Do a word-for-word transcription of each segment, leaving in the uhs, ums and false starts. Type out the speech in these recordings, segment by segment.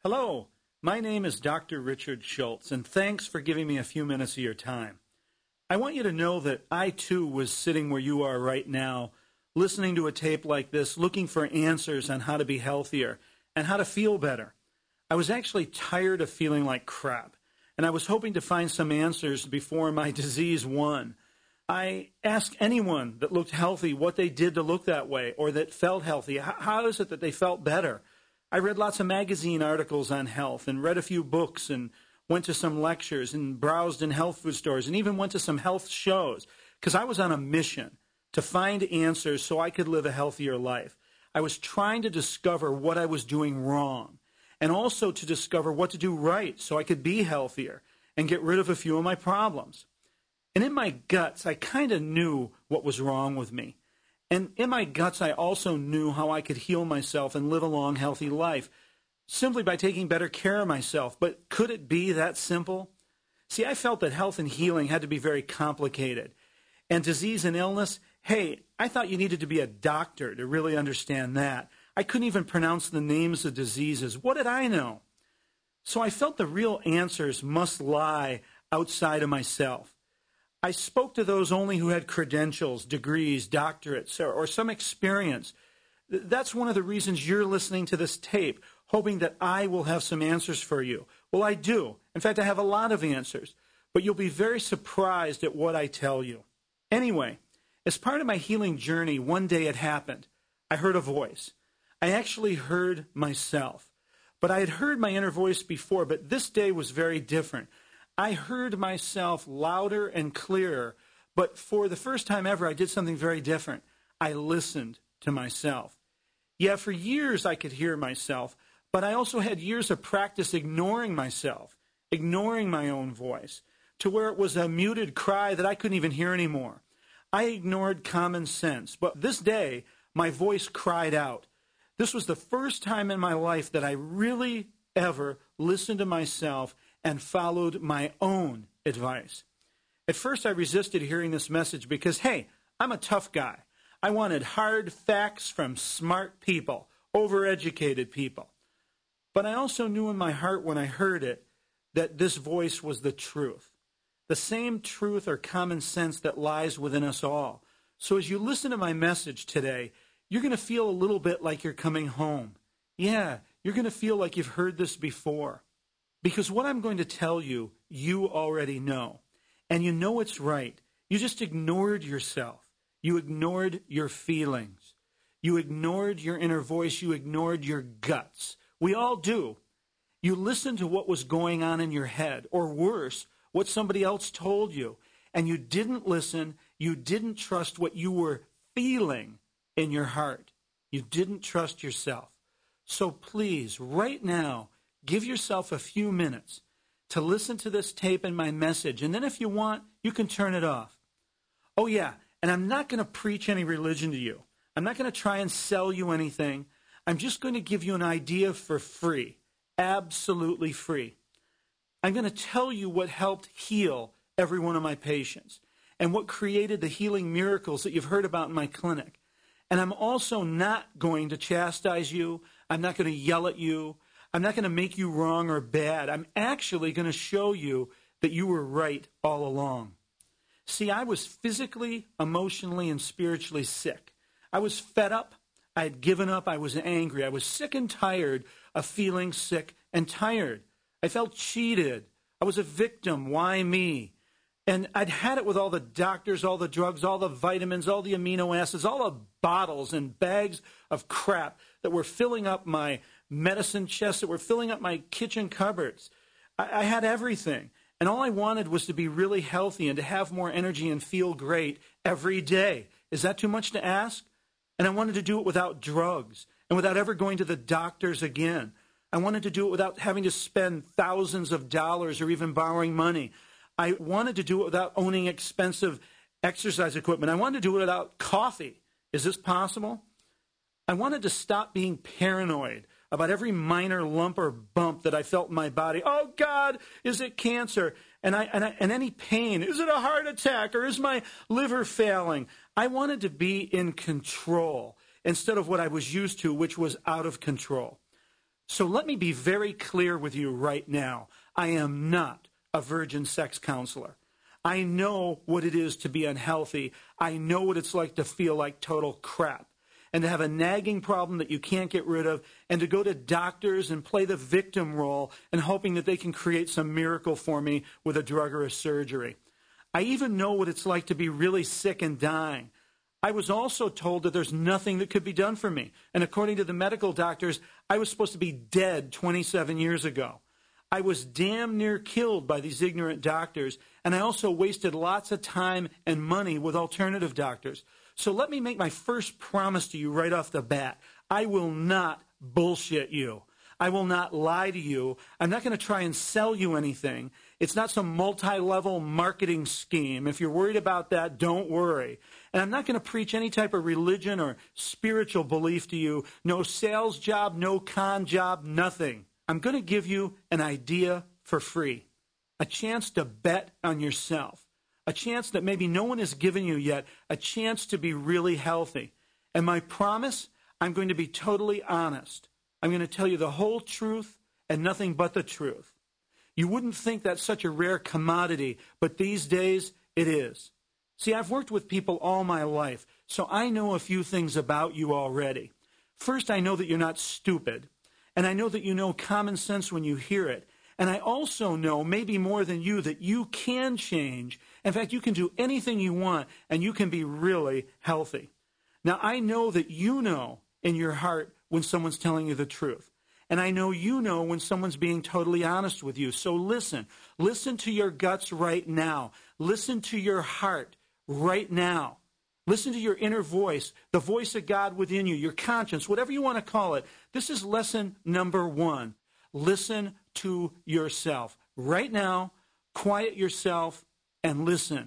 Hello, my name is Doctor Richard Schultz, and thanks for giving me a few minutes of your time. I want you to know that I, too, was sitting where you are right now, listening to a tape like this, looking for answers on how to be healthier and how to feel better. I was actually tired of feeling like crap, and I was hoping to find some answers before my disease won. I asked anyone that looked healthy what they did to look that way or that felt healthy. How, how is it that they felt better? I read lots of magazine articles on health and read a few books and went to some lectures and browsed in health food stores and even went to some health shows because I was on a mission to find answers so I could live a healthier life. I was trying to discover what I was doing wrong and also to discover what to do right so I could be healthier and get rid of a few of my problems. And in my guts, I kind of knew what was wrong with me. And in my guts, I also knew how I could heal myself and live a long, healthy life simply by taking better care of myself. But could it be that simple? See, I felt that health and healing had to be very complicated. And disease and illness, hey, I thought you needed to be a doctor to really understand that. I couldn't even pronounce the names of diseases. What did I know? So I felt the real answers must lie outside of myself. I spoke to those only who had credentials, degrees, doctorates, or, or some experience. That's one of the reasons you're listening to this tape, hoping that I will have some answers for you. Well, I do. In fact, I have a lot of answers, but you'll be very surprised at what I tell you. Anyway, as part of my healing journey, one day it happened. I heard a voice. I actually heard myself. But I had heard my inner voice before, but this day was very different. I heard myself louder and clearer, but for the first time ever, I did something very different. I listened to myself. Yeah, for years I could hear myself, but I also had years of practice ignoring myself, ignoring my own voice, to where it was a muted cry that I couldn't even hear anymore. I ignored common sense, but this day, my voice cried out. This was the first time in my life that I really ever listened to myself and followed my own advice. At first, I resisted hearing this message because, hey, I'm a tough guy. I wanted hard facts from smart people, overeducated people. But I also knew in my heart when I heard it that this voice was the truth, the same truth or common sense that lies within us all. So as you listen to my message today, you're going to feel a little bit like you're coming home. Yeah, you're going to feel like you've heard this before. Because what I'm going to tell you, you already know. And you know it's right. You just ignored yourself. You ignored your feelings. You ignored your inner voice. You ignored your guts. We all do. You listened to what was going on in your head, or worse, what somebody else told you. And you didn't listen. You didn't trust what you were feeling in your heart. You didn't trust yourself. So please, right now, give yourself a few minutes to listen to this tape and my message, and then if you want, you can turn it off. Oh yeah, and I'm not going to preach any religion to you. I'm not going to try and sell you anything. I'm just going to give you an idea for free, absolutely free. I'm going to tell you what helped heal every one of my patients and what created the healing miracles that you've heard about in my clinic. And I'm also not going to chastise you. I'm not going to yell at you. I'm not going to make you wrong or bad. I'm actually going to show you that you were right all along. See, I was physically, emotionally, and spiritually sick. I was fed up. I had given up. I was angry. I was sick and tired of feeling sick and tired. I felt cheated. I was a victim. Why me? And I'd had it with all the doctors, all the drugs, all the vitamins, all the amino acids, all the bottles and bags of crap that were filling up my medicine chests, that were filling up my kitchen cupboards. I, I had everything. And all I wanted was to be really healthy and to have more energy and feel great every day. Is that too much to ask? And I wanted to do it without drugs and without ever going to the doctors again. I wanted to do it without having to spend thousands of dollars or even borrowing money. I wanted to do it without owning expensive exercise equipment. I wanted to do it without coffee. Is this possible? I wanted to stop being paranoid about every minor lump or bump that I felt in my body. Oh, God, is it cancer? And, I, and, I, and any pain. Is it a heart attack or is my liver failing? I wanted to be in control instead of what I was used to, which was out of control. So let me be very clear with you right now. I am not a virgin sex counselor. I know what it is to be unhealthy. I know what it's like to feel like total crap and to have a nagging problem that you can't get rid of and to go to doctors and play the victim role and hoping that they can create some miracle for me with a drug or a surgery. I even know what it's like to be really sick and dying. I was also told that there's nothing that could be done for me. And according to the medical doctors, I was supposed to be dead twenty-seven years ago. I was damn near killed by these ignorant doctors, and I also wasted lots of time and money with alternative doctors. So let me make my first promise to you right off the bat. I will not bullshit you. I will not lie to you. I'm not going to try and sell you anything. It's not some multi-level marketing scheme. If you're worried about that, don't worry. And I'm not going to preach any type of religion or spiritual belief to you. No sales job, no con job, nothing. I'm going to give you an idea for free, a chance to bet on yourself, a chance that maybe no one has given you yet, a chance to be really healthy. And my promise, I'm going to be totally honest. I'm going to tell you the whole truth and nothing but the truth. You wouldn't think that's such a rare commodity, but these days it is. See, I've worked with people all my life, so I know a few things about you already. First, I know that you're not stupid. And I know that you know common sense when you hear it. And I also know, maybe more than you, that you can change. In fact, you can do anything you want, and you can be really healthy. Now, I know that you know in your heart when someone's telling you the truth. And I know you know when someone's being totally honest with you. So listen. Listen to your guts right now. Listen to your heart right now. Listen to your inner voice, the voice of God within you, your conscience, whatever you want to call it. This is lesson number one. Listen to yourself. Right now, quiet yourself and listen.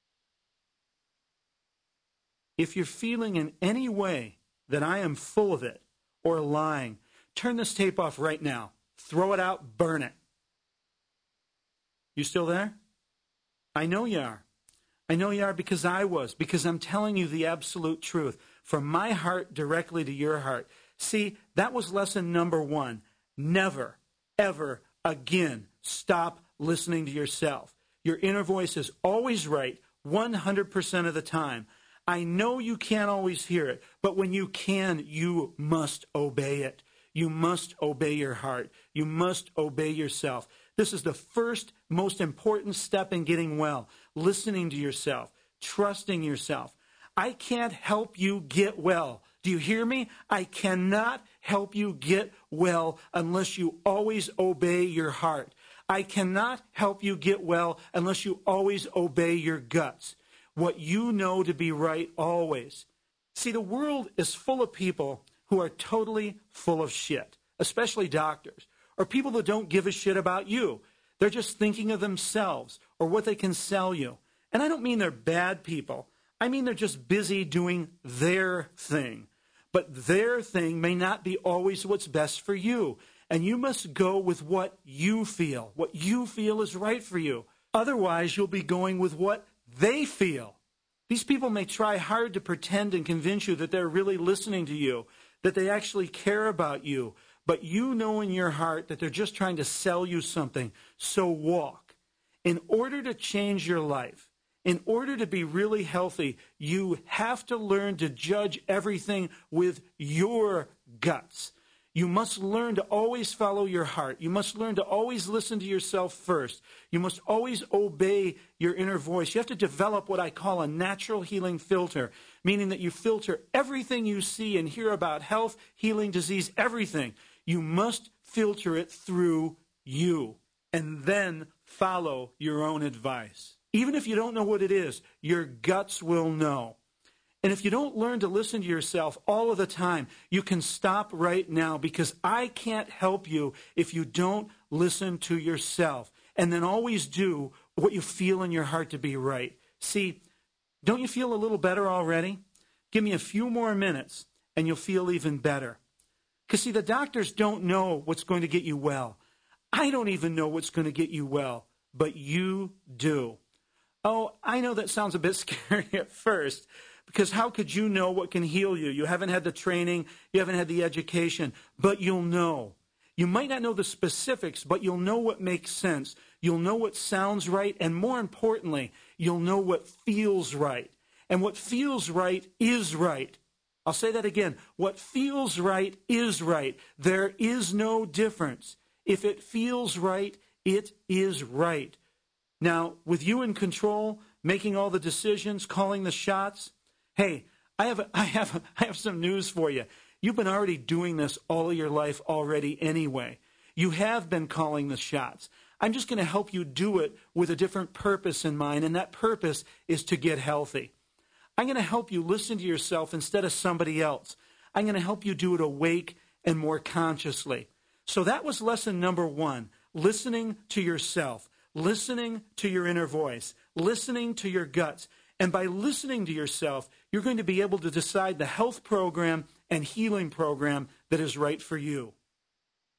If you're feeling in any way that I am full of it or lying, turn this tape off right now. Throw it out, burn it. You still there? I know you are. I know you are because I was, because I'm telling you the absolute truth from my heart directly to your heart. See, that was lesson number one. Never, ever again stop listening to yourself. Your inner voice is always right one hundred percent of the time. I know you can't always hear it, but when you can, you must obey it. You must obey your heart. You must obey yourself. This is the first most important step in getting well. Listening to yourself, trusting yourself. I can't help you get well. Do you hear me? I cannot help you get well unless you always obey your heart. I cannot help you get well unless you always obey your guts. What you know to be right always. See, the world is full of people who are totally full of shit, especially doctors, or people that don't give a shit about you. They're just thinking of themselves or what they can sell you. And I don't mean they're bad people. I mean they're just busy doing their thing. But their thing may not be always what's best for you. And you must go with what you feel, what you feel is right for you. Otherwise, you'll be going with what they feel. These people may try hard to pretend and convince you that they're really listening to you, that they actually care about you. But you know in your heart that they're just trying to sell you something. So walk. In order to change your life, in order to be really healthy, you have to learn to judge everything with your guts. You must learn to always follow your heart. You must learn to always listen to yourself first. You must always obey your inner voice. You have to develop what I call a natural healing filter, meaning that you filter everything you see and hear about health, healing, disease, everything. You must filter it through you and then follow your own advice. Even if you don't know what it is, your guts will know. And if you don't learn to listen to yourself all of the time, you can stop right now, because I can't help you if you don't listen to yourself and then always do what you feel in your heart to be right. See, don't you feel a little better already? Give me a few more minutes and you'll feel even better. Because see, the doctors don't know what's going to get you well. I don't even know what's going to get you well, but you do. Oh, I know that sounds a bit scary at first, because how could you know what can heal you? You haven't had the training, you haven't had the education, but you'll know. You might not know the specifics, but you'll know what makes sense. You'll know what sounds right, and more importantly, you'll know what feels right. And what feels right is right. I'll say that again. What feels right is right. There is no difference. If it feels right, it is right. Now, with you in control, making all the decisions, calling the shots, hey, I have, I have, I have some news for you. You've been already doing this all of your life already anyway. You have been calling the shots. I'm just going to help you do it with a different purpose in mind, and that purpose is to get healthy. I'm going to help you listen to yourself instead of somebody else. I'm going to help you do it awake and more consciously. So that was lesson number one, listening to yourself, listening to your inner voice, listening to your guts. And by listening to yourself, you're going to be able to decide the health program and healing program that is right for you.